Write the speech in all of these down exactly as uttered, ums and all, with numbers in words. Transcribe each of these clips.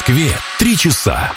Москве три часа.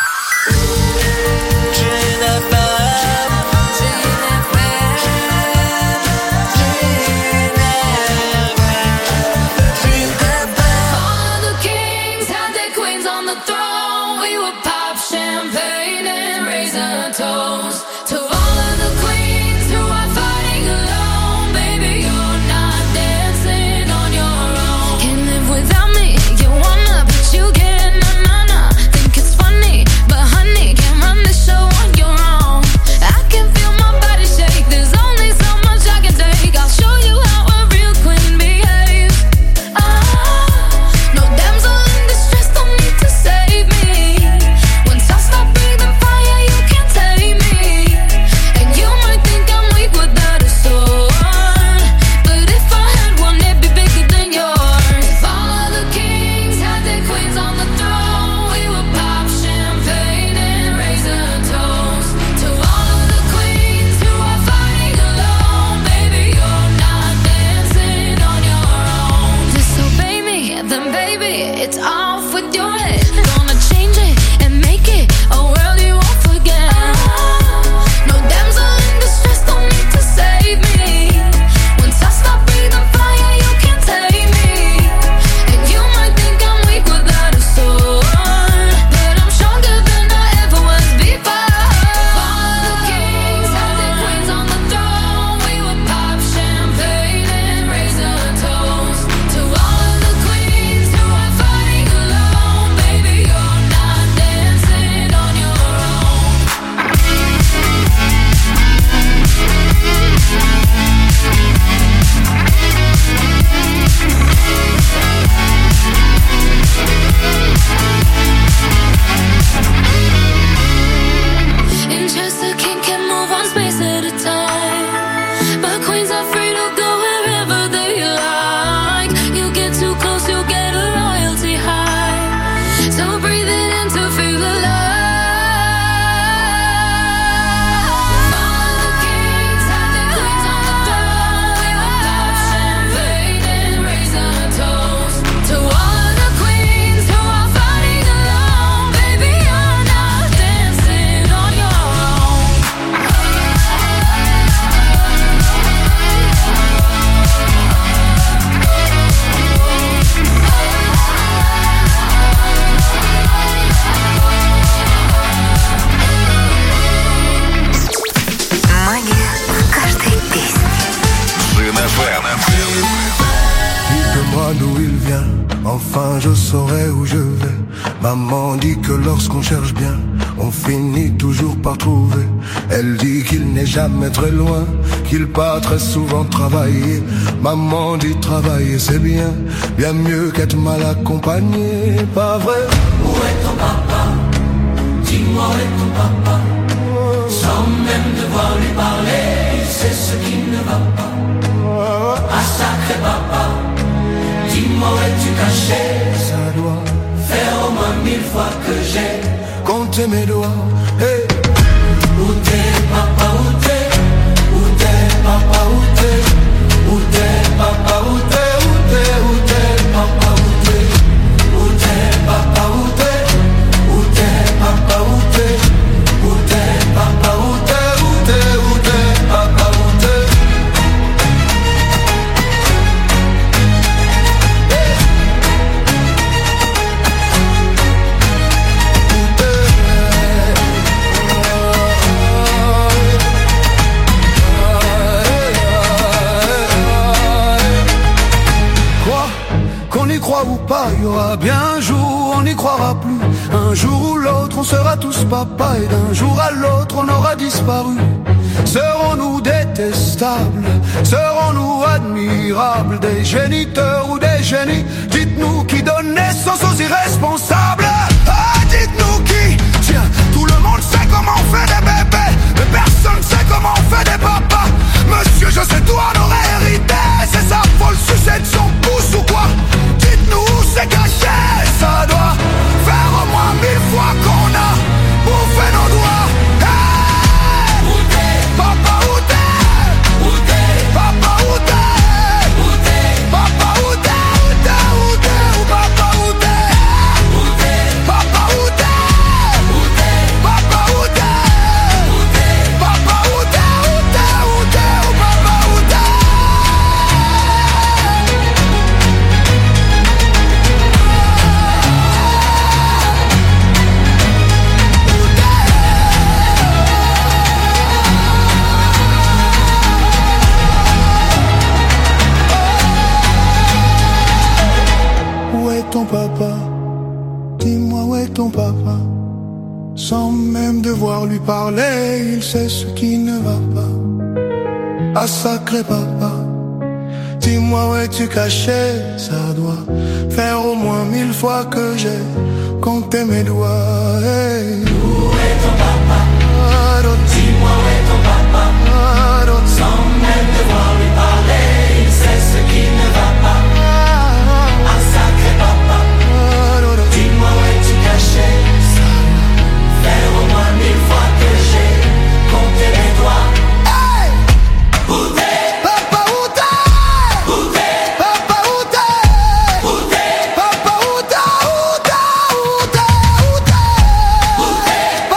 Enfin je saurai où je vais. Maman dit que lorsqu'on cherche bien, on finit toujours par trouver. Elle dit qu'il n'est jamais très loin, qu'il part très souvent travailler. Maman dit travailler c'est bien, bien mieux qu'être mal accompagné. Pas vrai? Où est ton papa? Dis-moi où est ton papa? Sans même devoir lui parler, c'est ce qui ne va pas. Ah sacré papa, dis-moi où es-tu caché? Ça doit faire au moins mille fois que j'ai compté mes doigts. Hey. Où t'es papa, où t'es? Où t'es papa, où t'es? Où t'es papa, où t'es? Où t'es, où t'es papa, où t'es? Où t'es papa, où t'es? Où t'es papa, où t'es? Où t'es papa, où t'es? Où t'es, où t'es papa, où t'es? Qu'on y croit ou pas, il y aura bien un jour, on n'y croira plus. Un jour ou l'autre, on sera tous papa, et d'un jour à l'autre, on aura disparu. Serons-nous détestables? Serons-nous admirables? Des géniteurs ou des génies? Dites-nous qui donne naissance aux irresponsables. Ah, dites-nous qui? Tiens, tout le monde sait comment on fait des bébés, mais personne sait comment on fait des papas. Monsieur, je sais tout en aurait hérité. C'est ça, faut le sucer de son pouce ou quoi? Dites-nous où c'est caché. Ça doit faire au moins mille fois qu'on a bouffé nos doigts. Hey! Où t'es? Papa, où t'es? Où t'es? Papa, où t'es? Où t'es? Papa, où t'es? Où t'es? Où t'es? Où papa, où t'es? Où est ton papa? Sans même devoir lui parler, il sait ce qui ne va pas. Ah sacré papa, dis-moi où es-tu caché? Ça doit faire au moins mille fois que j'ai compté mes doigts. Hey. Où est ton papa? Dis-moi où est ton papa? Sans même devoir lui parler, il sait ce qui ne va pas. Ah sacré papa, dis-moi où es-tu caché? Ça doit faire au moins mille fois que j'ai compté mes doigts. Hey! Où t'es? Papa où t'es? Où t'es? Papa où t'es? Où t'es? Papa où t'es? Où t'es? Où t'es? Où t'es? Où t'es?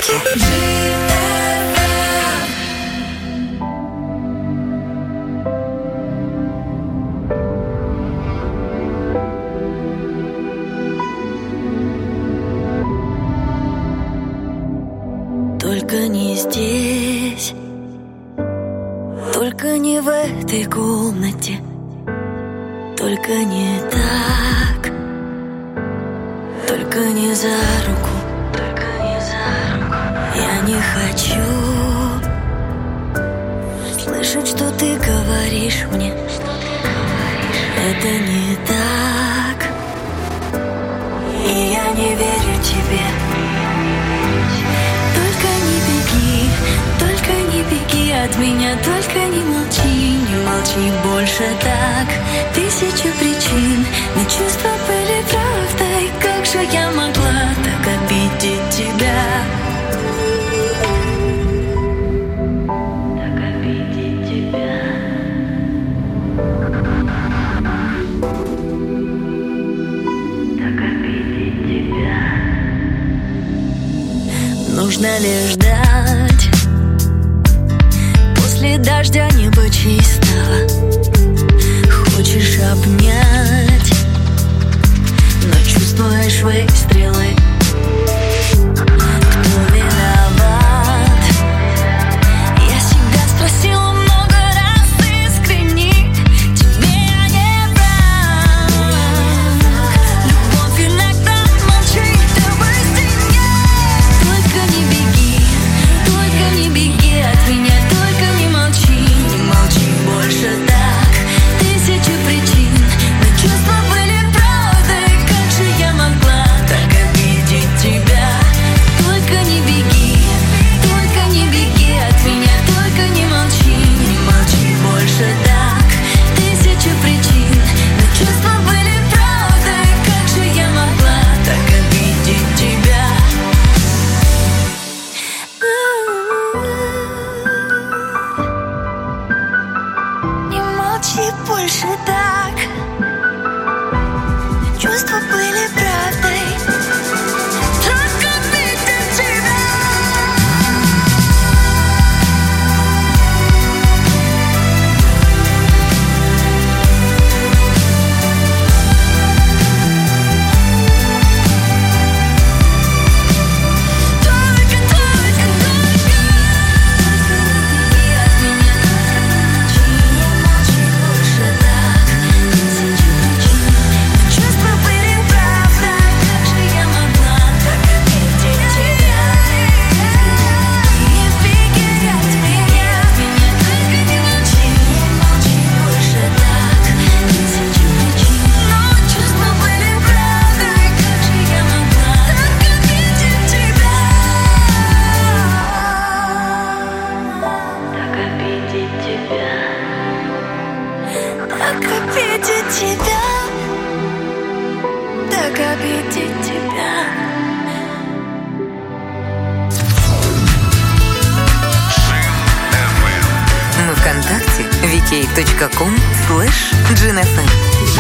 Только не здесь, только не в этой комнате, только не так, только не за руку, только не за руку. Я не хочу слышать, что ты говоришь мне, это не так, и я не верю тебе. Только не беги, только не беги от меня, только не молчи, не молчи больше так. Тысячу причин, но чувства были правдой. Как же я могла так обидеть тебя? Так обидеть тебя. Так обидеть тебя. Нужно лишь ждать. После дождя небо чистого. Хочешь обнять, но чувствуешь выстрелы. Кто виноват? Я себя спросила много раз искренне. Тебе я не враг. Любовь иногда молчит, да быстрее. Только не беги, только не беги от меня, только не молчи, не молчи больше так. Тысячи причин, но чувства были правдой. Как же я могла так обидеть тебя? Только не беги, только не беги от меня, только не молчи, не молчи больше так. Тысячи причин, но чувства были правдой. Как же я могла так обидеть тебя? Не молчи больше так. Чувства были правдой. Так обидеть тебя. Только, только, только. От меня не молчи больше так. Тысячи причин, но чувства были правдой. Как же я могла так обидеть тебя? Не беги от меня, только не молчи, не молчи больше так. Тысячи причин, но чувства были правдой. Как же я могла так обидеть тебя? Так обидеть тебя. Так обидеть тебя. Так обидеть тебя. Мы ВКонтакте ви кей точка ком слэш джин эф эм.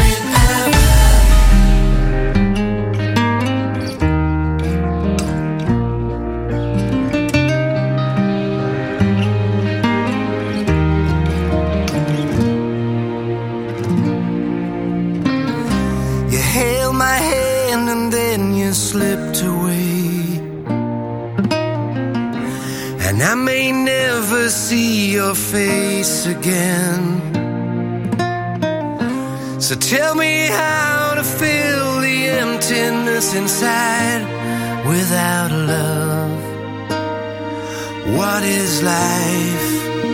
You held my hand and then you slipped away, and I may never see your face again. So tell me how to fill the emptiness inside without love. What is life?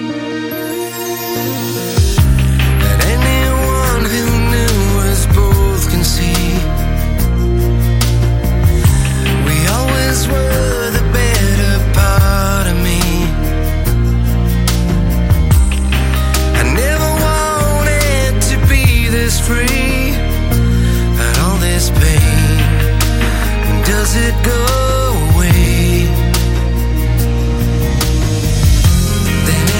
That anyone who knew us both can see. We always were the better part of me. I never wanted to be this free, but all this pain, when does it go away? Then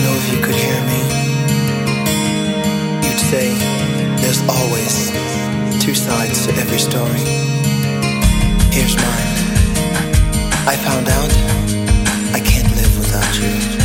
know if you could hear me, you'd say there's always two sides to every story. Here's mine. I found out I can't live without you.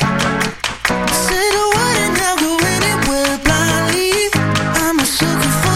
Say the word and I'll go anywhere blindly. I'm a sucker for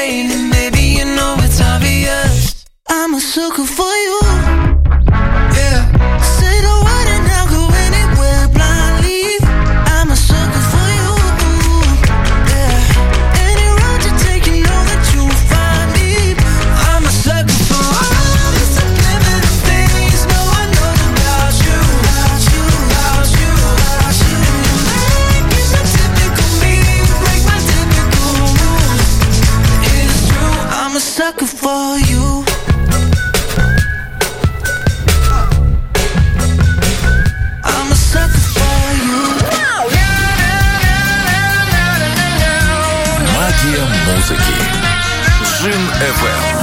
pain, and maybe you know it's obvious. I'm a sucker for you. Yeah. Say the word and I'll go anywhere blindly. I'm a sucker for you. Yeah. Any road you take, you know that you'll find me. I'm a sucker for all the subliminal things no one knows about you, about you, about you, about you. You make it typical me, break my typical rules. It's true, I'm a sucker for you. I'm a sucker for you. Магия музыки. Джим эф эм.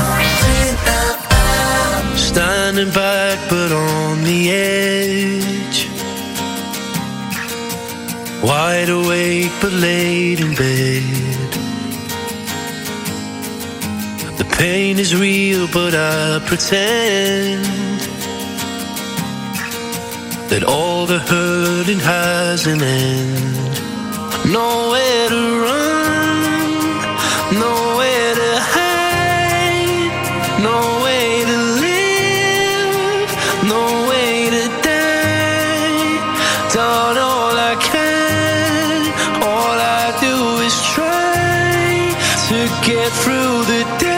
Standing back but on the edge, wide awake but laid in bed. The pain is real but I pretend that all the hurting has an end. Nowhere to run, nowhere to hide, no way to live, no way to die. Done all I can, all I do is try to get through the day.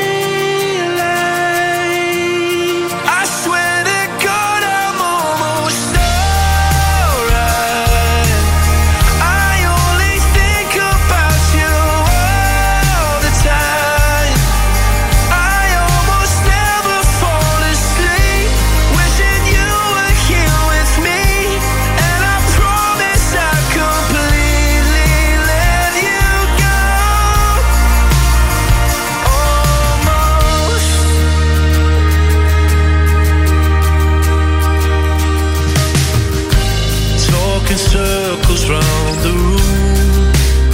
Circles round the room,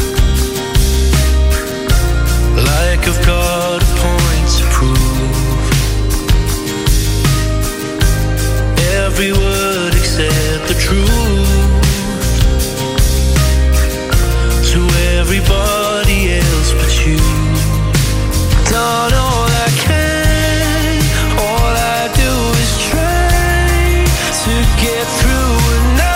like I've got a point to prove. Every word except the truth to everybody else but you. Done all I can, all I do is try to get through another.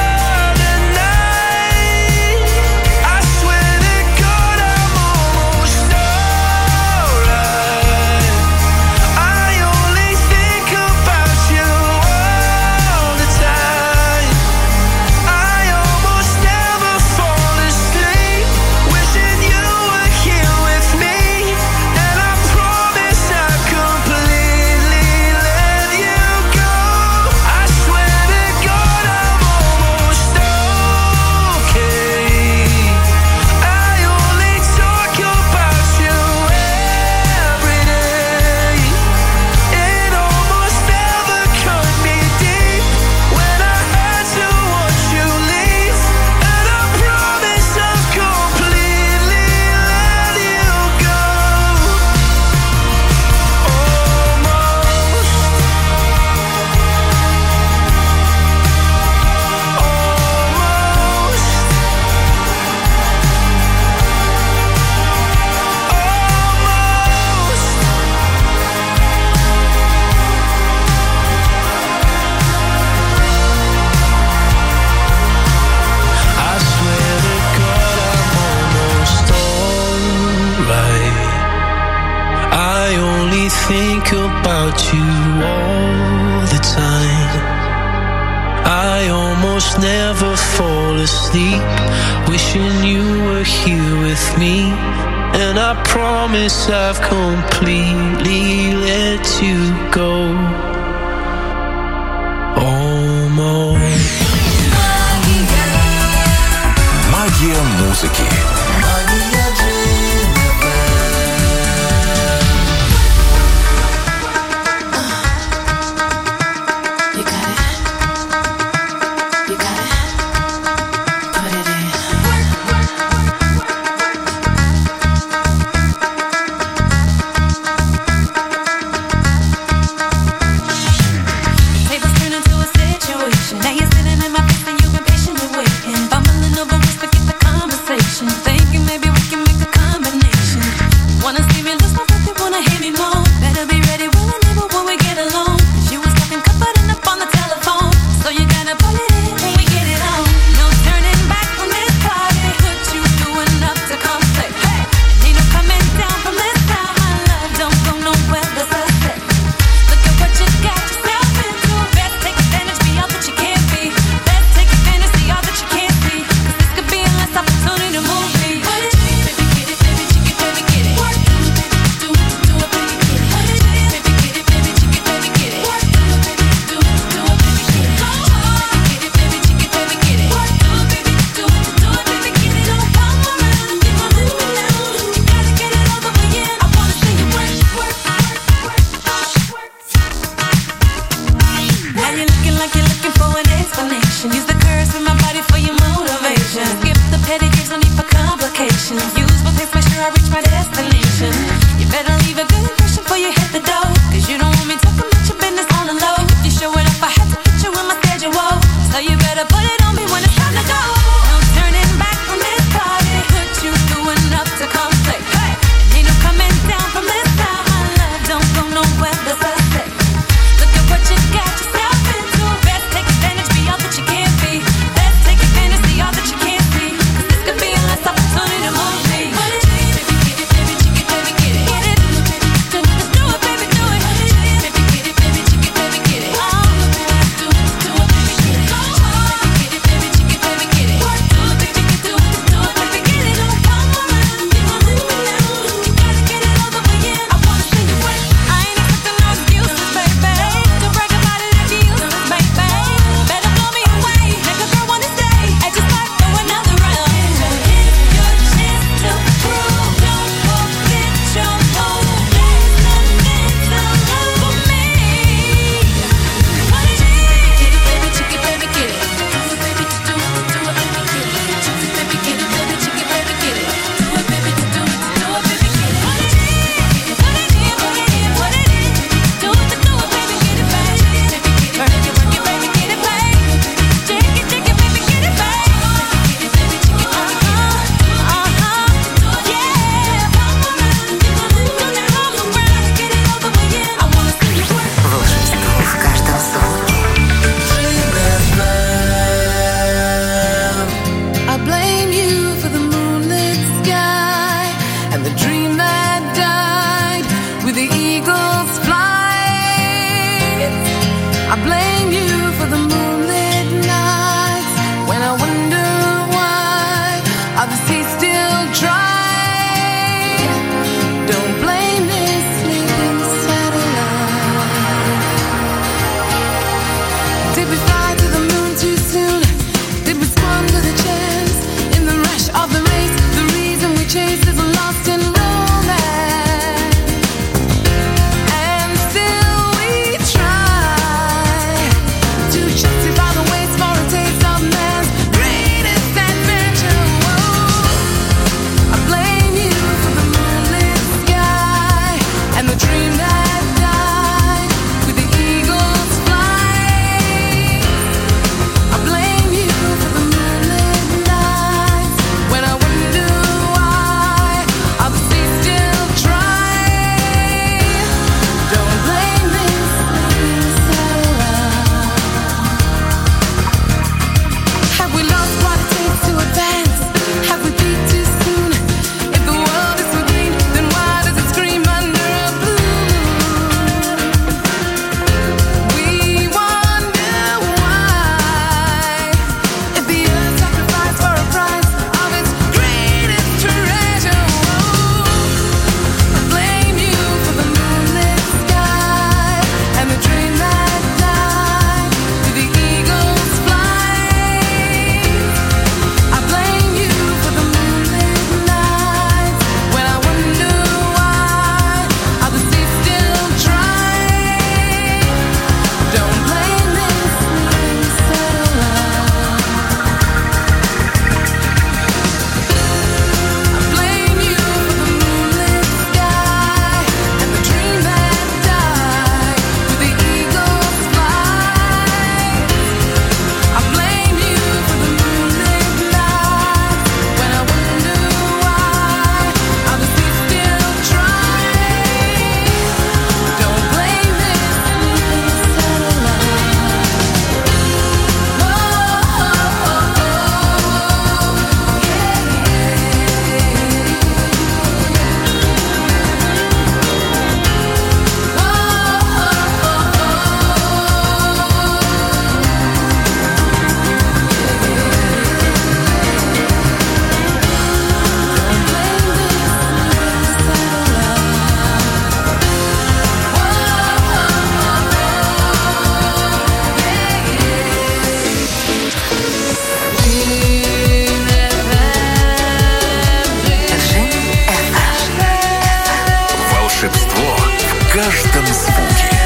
Think about you all the time. I almost never fall asleep, wishing you were here with me. And I promise I've completely let you go. Almost. Магия музыки. Now you're sitting in my face and you've been patiently waiting, bumbling over words to get the conversation. still try. Don't blame this sleeping satellite. Did we fly to the moon too soon? Did we squander the chance in the rush of the race? The reason we chase is lost in romance, and still we try to justify the waste for a taste of man's greatest adventure. Whoa. I blame you for the moonlit sky and the dream that died with the eagle's flight. I blame you for the moonlit nights when I wonder why others stay still try. Don't blame this sleeping satellite. Have we lost what it takes to advance? Have we peaked too soon? If the world is so green, then why does it scream under a blue moon? We wonder why. If the earth sacrificed for a price of its greatest treasure. Whoa. I blame you for the moonlit sky and the dream that died with the eagle's flight. I blame you for the moonlit nights when I wonder why others stay still try. Don't blame this sleeping satellite. I blame you for the moonlit sky and the dream that died with the eagle's flight. I blame you for the moonlit nights when I wonder why others stay still try. Don't blame this sleeping Волшебство в каждом звуке.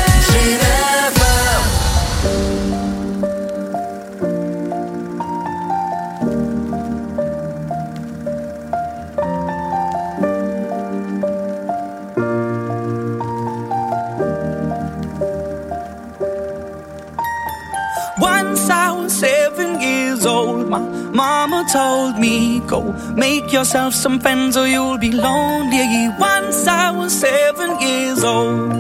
Once I was seven years old, my mama told me, go make yourself some friends or you'll be lonely. Once I was seven years old.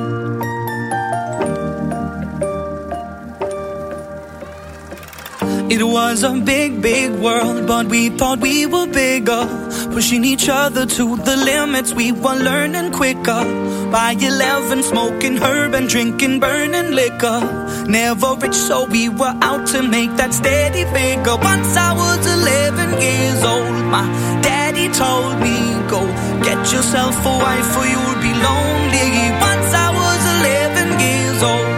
It was a big, big world, but we thought we were bigger, pushing each other to the limits. We were learning quicker. By eleven, smoking herb and drinking burning liquor. Never rich, so we were out to make that steady figure. Once I was eleven years old, my daddy told me, go get yourself a wife or you'll be lonely. Once I was eleven years old.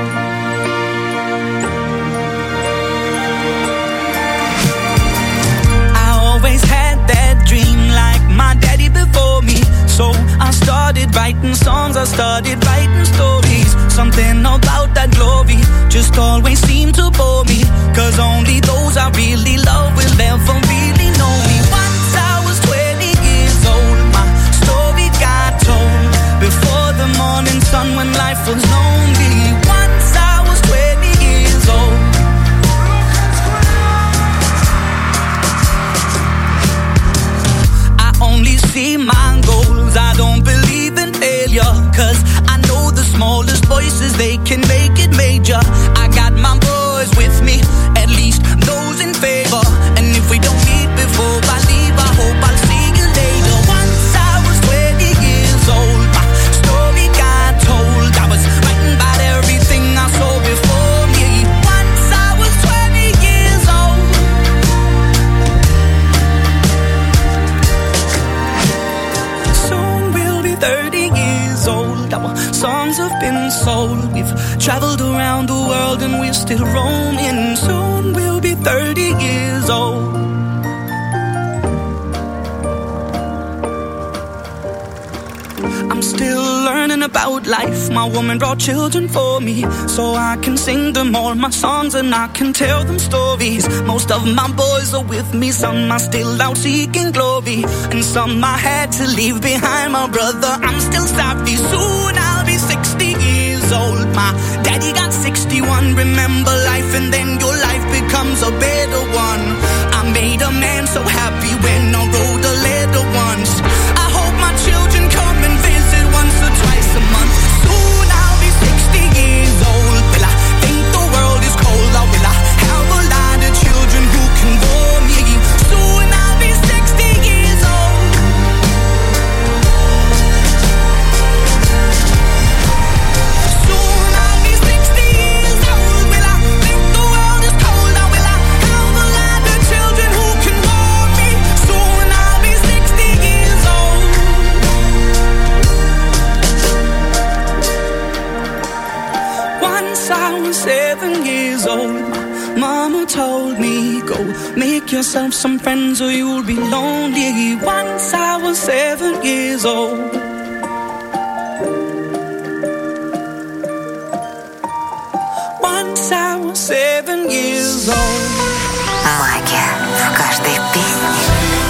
Always had that dream like my daddy before me. So I started writing songs, I started writing stories. Something about that glory just always seemed to bore me. Cause only those I really love will ever really know me. Once I was twenty years old, my story got told before the morning sun when life was lonely. Once I was twenty years old. Only see my goals, I don't believe in failure. Cause I know the smallest voices, they can make it major. I got my boys with me, at least those in favor. And if we don't meet before I leave, I hope I'll see you later. Once I was twenty years old, my story got told. I was writing about everything I saw before me. Once I was twenty years old. songs have been sold. We've traveled around the world and we're still roaming. Soon we'll be thirty years old. I'm still learning about life. My woman brought children for me, so I can sing them all my songs and I can tell them stories. Most of my boys are with me, some are still out seeking glory, and some I had to leave behind. My brother, I'm still savvy. Soon I'll be sixty years old. My daddy got sixty-one. Remember life and then your life becomes a better one. I made a man so happy when I wrote a letter once. I hope my children come and visit once or twice a month. Soon I'll be sixty years old. Will I think the world is cold, or will I have a lot of children who can warm me? Soon I'll be sixty years old. Soon I'll be sixty years old. Will I think the world is cold, or will I have a lot of children who can warm me? Soon I'll be sixty years old. Once I was seven years old, my mama told me, go make yourself some friends or you'll be lonely. Once I was seven years old. Once I was seven years old. Магия в каждой песне.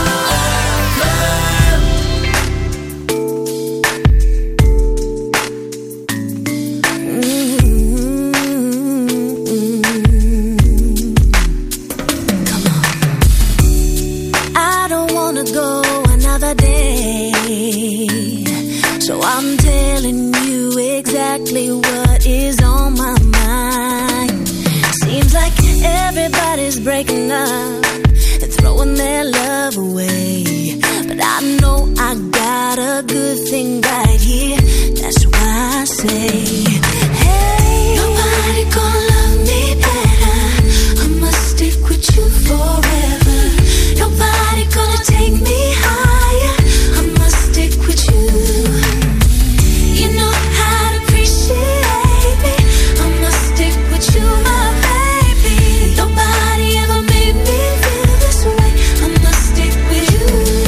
So I'm telling you exactly what is on my mind. Seems like everybody's breaking up and throwing their love away, but I know I got a good thing right here. That's why I say, hey, nobody gonna love me better. I must stick with you forever. Nobody gonna take me higher. I must stick with you. You know how to appreciate me. I must stick with you, my baby. Nobody ever made me feel this way. I must stick with you.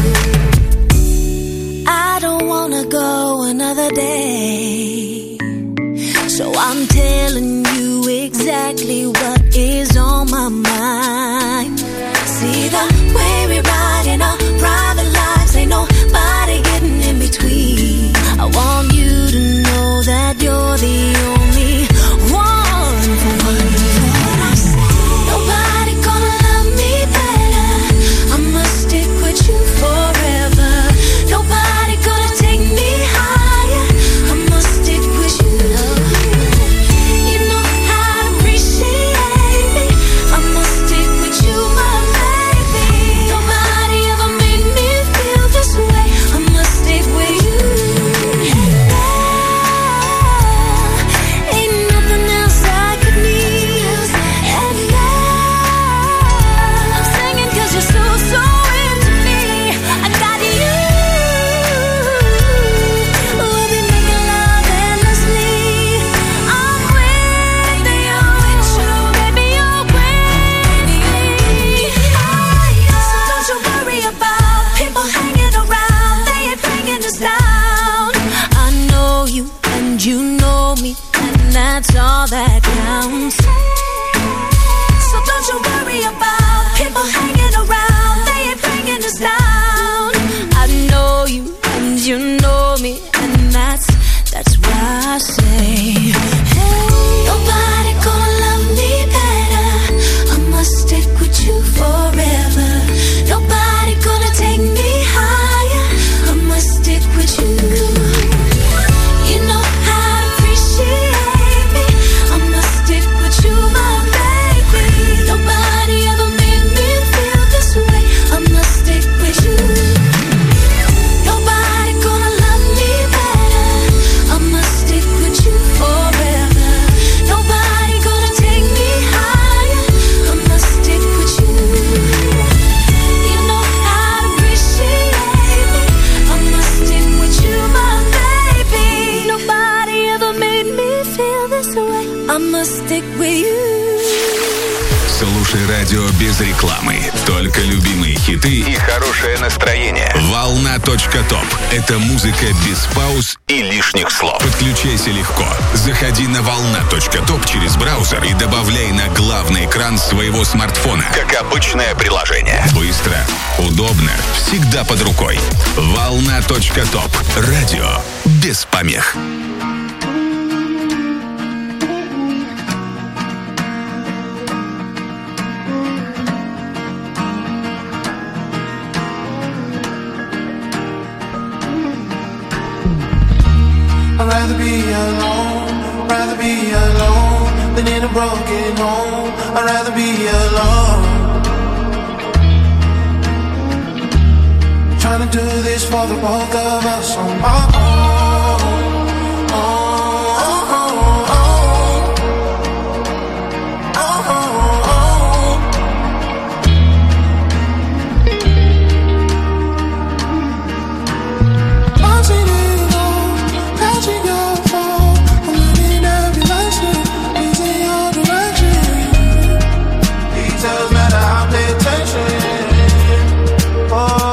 I don't wanna go another day, so I'm telling you exactly what is on my mind. See the way we ride in our private lives, ain't nobody getting in between. I want you to know that you're the only one for me. Nobody gonna love me better. I must stick with you forever. Nobody gonna take me higher. I must stick with you. You know how to appreciate me. I must stick with you, my baby. Nobody ever made me feel this way. I must stick with you. Ain't nothing else I could need. And love, I'm singing 'cause you're so, so into me. I got you. We'll be making love endlessly. I'm with you, baby, you're with me. So don't you worry about people hanging around. They ain't bringing us down. I know you and you know me, and that's all that counts. So don't you worry about people hanging around. They ain't bringing us down. I know you and you know me, and that's that's why I say, hey, nobody gonna love me better. I must stick with you forever. Nobody gonna take me higher. I must stick with you. You know how to appreciate me. I must stick with Лучшее радио без рекламы. Только любимые хиты и хорошее настроение. Волна.топ. Это музыка без пауз и лишних слов. Подключайся легко. Заходи на волна.топ через браузер и добавляй на главный экран своего смартфона. Как обычное приложение. Быстро, удобно, всегда под рукой. Волна.топ. Радио без помех. I'd rather be alone, rather be alone than in a broken home. I'd rather be alone. Trying to do this for the both of us on my own. Oh, oh, oh, oh. Oh, oh, oh. I've seen it all, catching your fall. I'm living every lesson, losing your direction. Details matter, I pay attention. Oh.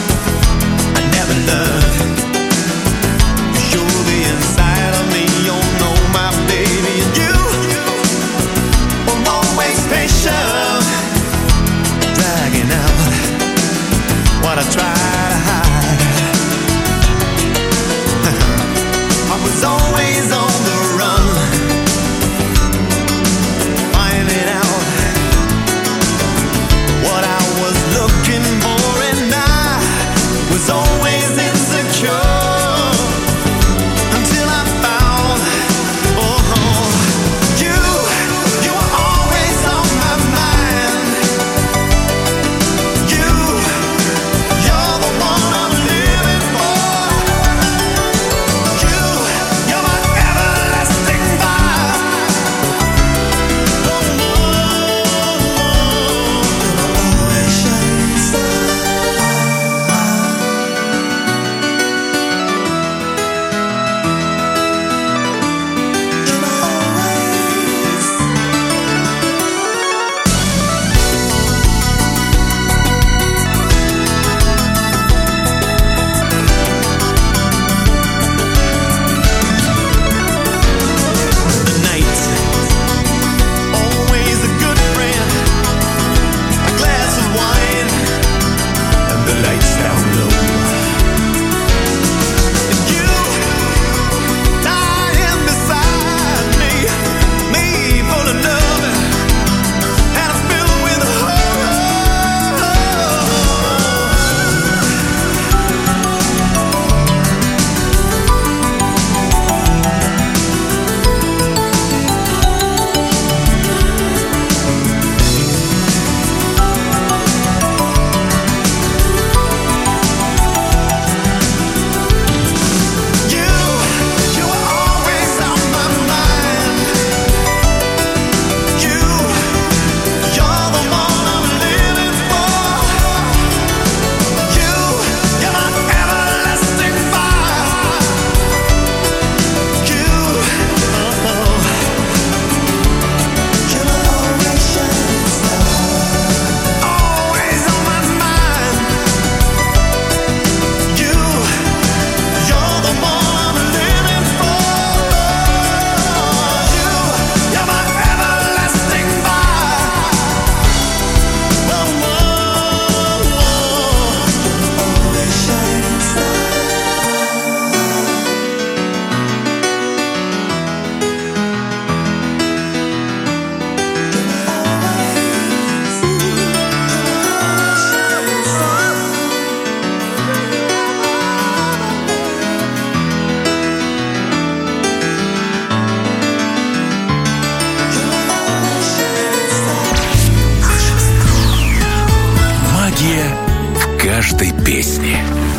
You're the inside of me, you're каждой песни.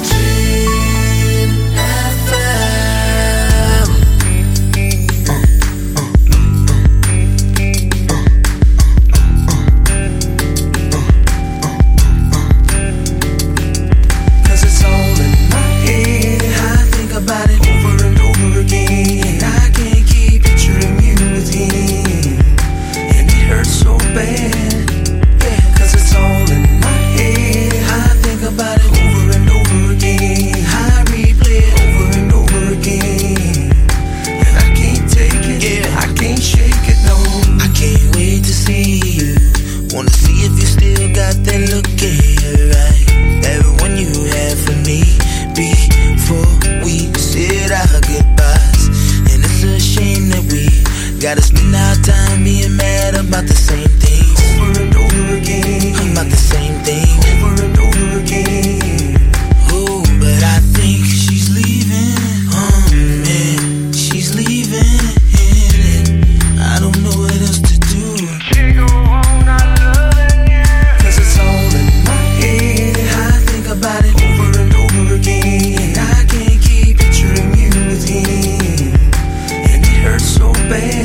Gotta spend our time being mad about the same things over and over again. About the same thing over and over again. Oh, but I think she's leaving. Oh man, she's leaving. I don't know what else to do. Can't go on not loving you. Cause it's all in my head. I think about it over and over again. I can't keep picturing you with him. And it hurts so bad.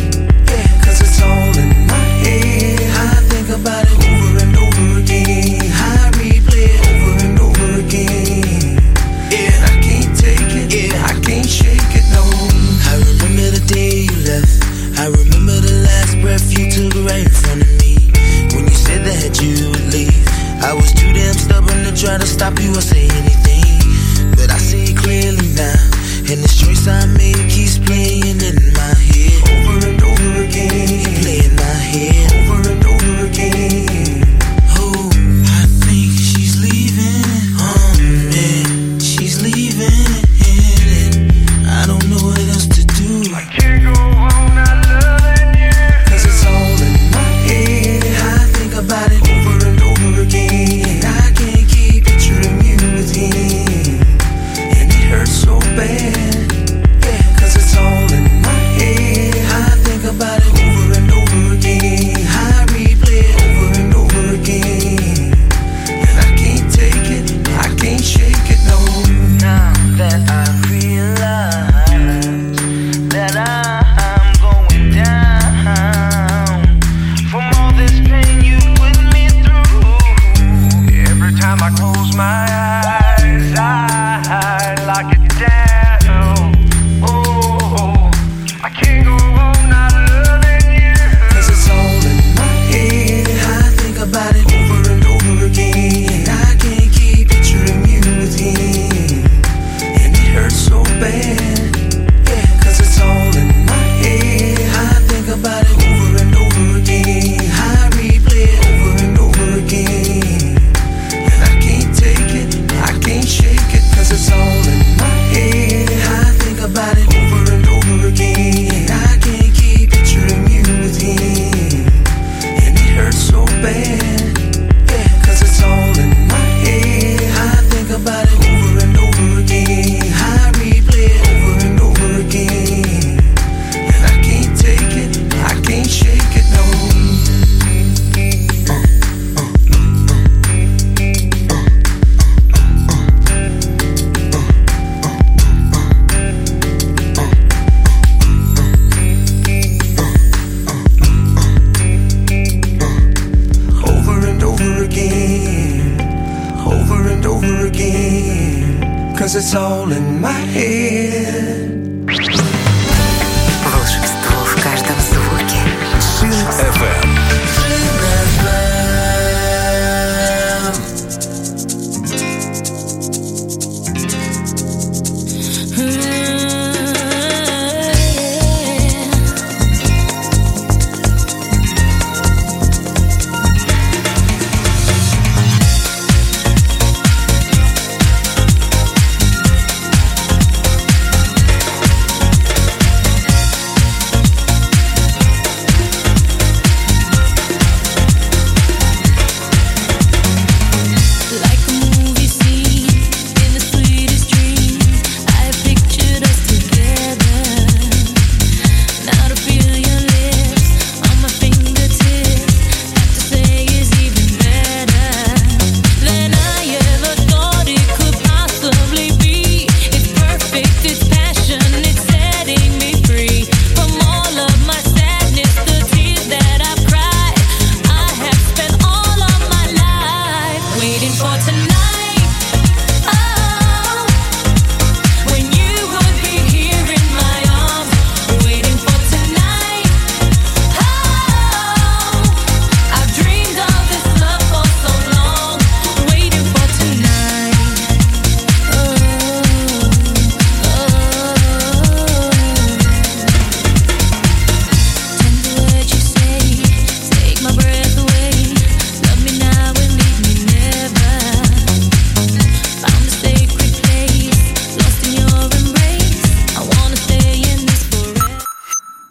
About it over and over again. I replay it over and over again. Yeah, I can't take it. Yeah, I can't shake it, no. I remember the day you left. I remember the last breath you took right in front of me. When you said that you would leave, I was too damn stubborn to try to stop you or say anything. But I see it clearly now, and this choice I made keeps playing in my head over and over again. Play in my head over and over again. Oh, I think she's leaving. Oh man, she's leaving. I don't know what else to do. I can't go on not loving you. Cause it's all in my head. I think about it over and over again. I can't keep picturing you with him. And it hurts so bad. Yeah, cause it's all in my head. I think about it over and over again. I replay it over and over again. And I can't take it, I can't shake it, no. Now that I realize that I'm going down from all this pain you put me through. Every time I close my eyes, I lock it down. Oh, I can't go on not loving you. Cause it's all in my head. I think about it over and over again. I can't keep picturing you with him. And it hurts so bad. Yeah, cause it's all in my head. I think about it over and over again. I replay it over and over again. And I can't take it, I can't shake it. Cause it's all in my head. I think about it over and over again. I can't keep picturing you with him. And it hurts so bad. Yeah, cause it's all in my head. I think about it over and over again. I replay it over and over again. And I can't take it, I can't shake it, no. Over and over again, over and over again. Cause it's all in my head.